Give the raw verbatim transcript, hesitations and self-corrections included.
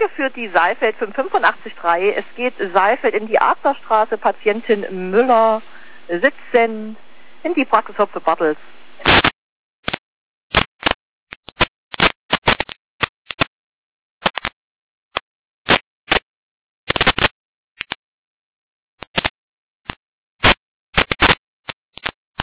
Strecke führt die Saalfeld fünfundachtzig drei. Es geht Saalfeld in die Adlerstraße, Patientin Müller sitzen in die Praxis Hopfe Bartels.